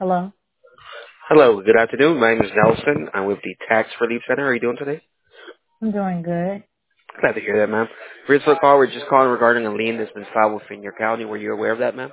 Hello. Hello, good afternoon. My name is Nelson. I'm with the Tax Relief Center. How are you doing today? I'm doing good. Glad to hear that, ma'am. Here's for a call. We're just calling regarding a lien that's been filed within your county. Were you aware of that, ma'am?